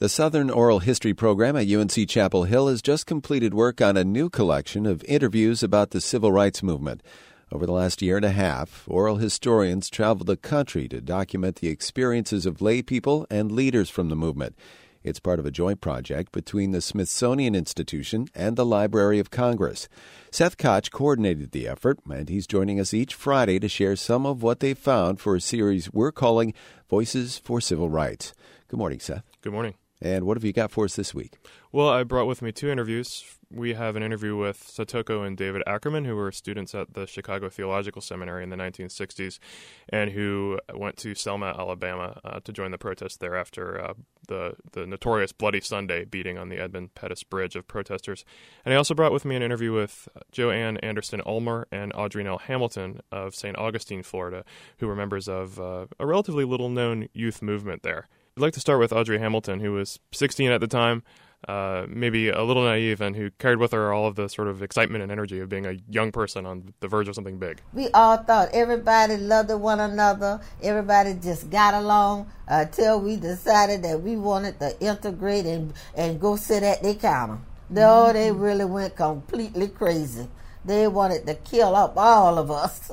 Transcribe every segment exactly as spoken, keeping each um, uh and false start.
The Southern Oral History program at U N C Chapel Hill has just completed work on a new collection of interviews about the civil rights movement. Over the last year and a half, oral historians traveled the country to document the experiences of lay people and leaders from the movement. It's part of a joint project between the Smithsonian Institution and the Library of Congress. Seth Koch coordinated the effort, and he's joining us each Friday to share some of what they found for a series we're calling Voices for Civil Rights. Good morning, Seth. Good morning. And what have you got for us this week? Well, I brought with me two interviews. We have an interview with Satoko and David Ackerman, who were students at the Chicago Theological Seminary in the nineteen sixties and who went to Selma, Alabama uh, to join the protest there after uh, the, the notorious Bloody Sunday beating on the Edmund Pettus Bridge of protesters. And I also brought with me an interview with Joanne Anderson Ulmer and Audrey Nell Hamilton of Saint Augustine, Florida, who were members of uh, a relatively little-known youth movement there. I'd like to start with Audrey Hamilton, who was sixteen at the time, uh, maybe a little naive, and who carried with her all of the sort of excitement and energy of being a young person on the verge of something big. We all thought everybody loved one another, everybody just got along until we decided that we wanted to integrate and, and go sit at their counter. No, they really went completely crazy. They wanted to kill up all of us.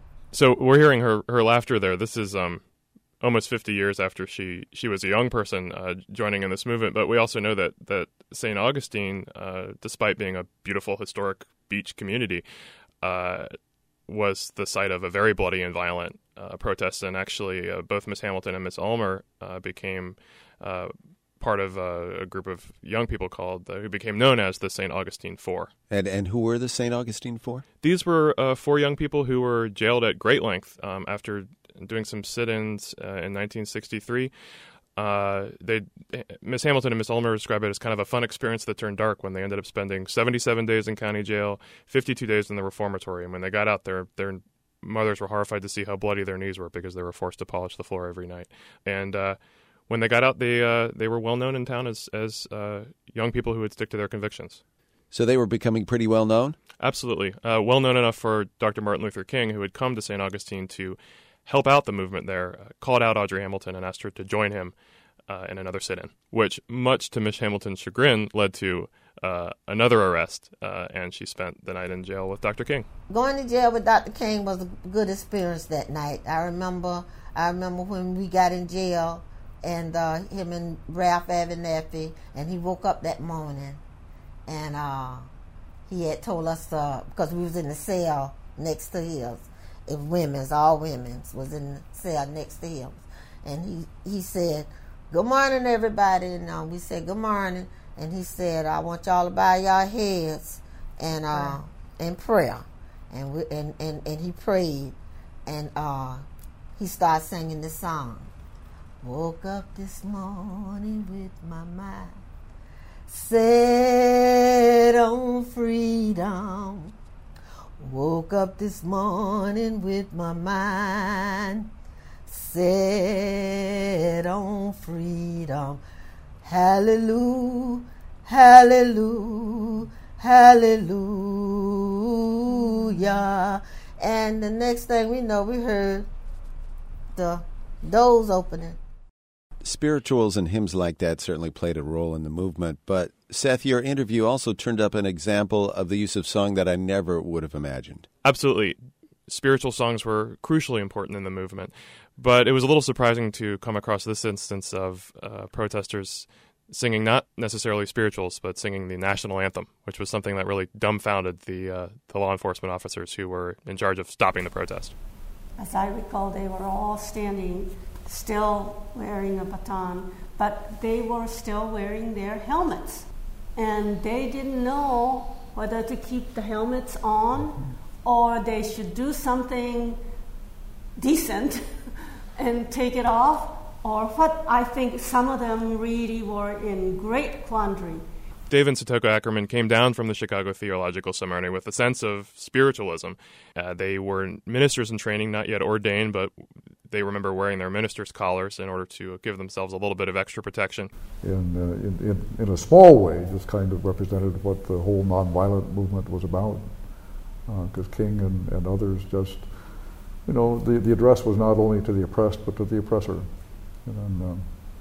So we're hearing her, her laughter there. This is... um. almost fifty years after she, she was a young person uh, joining in this movement. But we also know that, that Saint Augustine, uh, despite being a beautiful historic beach community, uh, was the site of a very bloody and violent uh, protest. And actually, uh, both Miss Hamilton and Miss Ulmer uh, became uh, part of uh, a group of young people called, uh, who became known as the Saint Augustine Four. And and who were the Saint Augustine Four? These were uh, four young people who were jailed at great length um, after doing some sit-ins uh, in nineteen sixty-three. Uh, they, Miss Hamilton and Miss Ulmer describe it as kind of a fun experience that turned dark when they ended up spending seventy-seven days in county jail, fifty-two days in the reformatory. And when they got out, their their mothers were horrified to see how bloody their knees were because they were forced to polish the floor every night. And uh, when they got out, they uh, they were well known in town as as uh, young people who would stick to their convictions. So they were becoming pretty well known? Absolutely. Uh, well known enough for Doctor Martin Luther King, who had come to Saint Augustine to help out the movement there, uh, called out Audrey Hamilton and asked her to join him uh, in another sit-in, which, much to Miss Hamilton's chagrin, led to uh, another arrest, uh, and she spent the night in jail with Doctor King. Going to jail with Doctor King was a good experience that night. I remember I remember when we got in jail, and uh, him and Ralph Abernathy, and he woke up that morning, and uh, he had told us, uh, because we was in the cell next to his, If women's, all women's, was in the cell next to him. And he, he said, "Good morning, everybody." And uh, we said, "Good morning." And he said, "I want y'all to bow your heads and uh, in prayer." And, we, and, and, and he prayed. And uh, he started singing this song. Woke up this morning with my mind set on freedom. Woke up this morning with my mind set on freedom. Hallelujah, hallelujah, hallelujah. And the next thing we know, we heard the doors opening. Spirituals and hymns like that certainly played a role in the movement, but Seth, your interview also turned up an example of the use of song that I never would have imagined. Absolutely. Spiritual songs were crucially important in the movement, but it was a little surprising to come across this instance of uh, protesters singing not necessarily spirituals, but singing the national anthem, which was something that really dumbfounded the, uh, the law enforcement officers who were in charge of stopping the protest. As I recall, they were all standing, still wearing a baton, but they were still wearing their helmets. And they didn't know whether to keep the helmets on or they should do something decent and take it off, or what. I think some of them really were in great quandary. Dave and Satoko Ackerman came down from the Chicago Theological Seminary with a sense of spiritualism. Uh, they were ministers in training, not yet ordained, but they remember wearing their minister's collars in order to give themselves a little bit of extra protection. In, uh, in, in, in a small way, this kind of represented what the whole nonviolent movement was about, because uh, King and, and others just, you know, the, the address was not only to the oppressed, but to the oppressor. And um,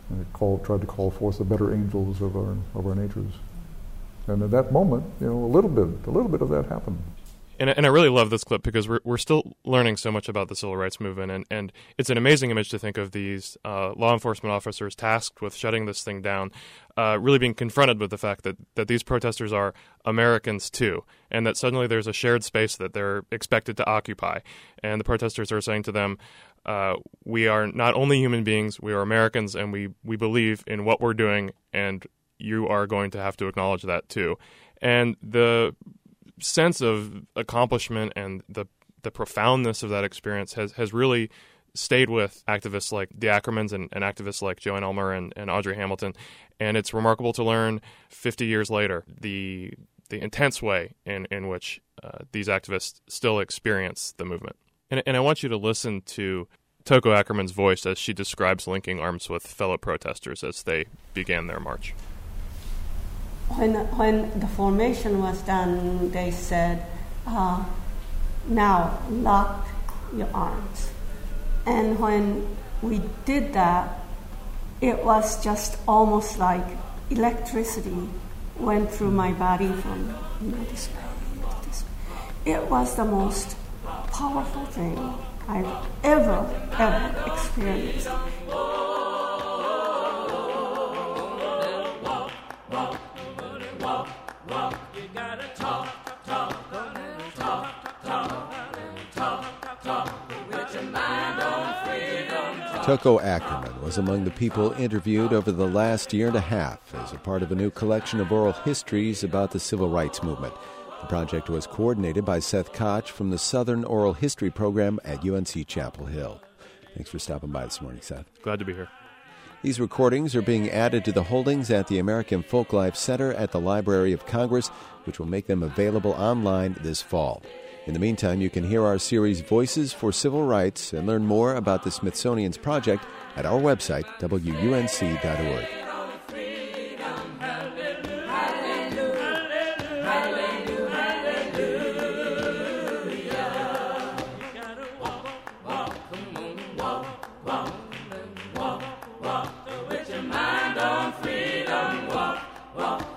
And it called, tried to call forth the better angels of our of our natures. And at that moment, you know, a little bit, a little bit of that happened. And, and I really love this clip because we're we're still learning so much about the civil rights movement, and, and it's an amazing image to think of these uh, law enforcement officers tasked with shutting this thing down, uh, really being confronted with the fact that, that these protesters are Americans too, and that suddenly there's a shared space that they're expected to occupy, and the protesters are saying to them, uh, we are not only human beings, we are Americans, and we, we believe in what we're doing, and you are going to have to acknowledge that too. And the sense of accomplishment and the the profoundness of that experience has, has really stayed with activists like the Ackermans and, and activists like Joanne Ulmer and, and Audrey Hamilton. And it's remarkable to learn fifty years later the the intense way in, in which uh, these activists still experience the movement. And, and I want you to listen to Toko Ackerman's voice as she describes linking arms with fellow protesters as they began their march. When, when the formation was done, they said, uh, now lock your arms. And when we did that, it was just almost like electricity went through my body from, you know, this way to this way. It was the most powerful thing I've ever, ever experienced. Toko Ackerman was among the people interviewed over the last year and a half as a part of a new collection of oral histories about the civil rights movement. The project was coordinated by Seth Koch from the Southern Oral History Program at U N C Chapel Hill. Thanks for stopping by this morning, Seth. Glad to be here. These recordings are being added to the holdings at the American Folklife Center at the Library of Congress, which will make them available online this fall. In the meantime, you can hear our series Voices for Civil Rights and learn more about the Smithsonian's project at our website, W U N C dot org. Walk, walk, with your mind on freedom, walk, walk.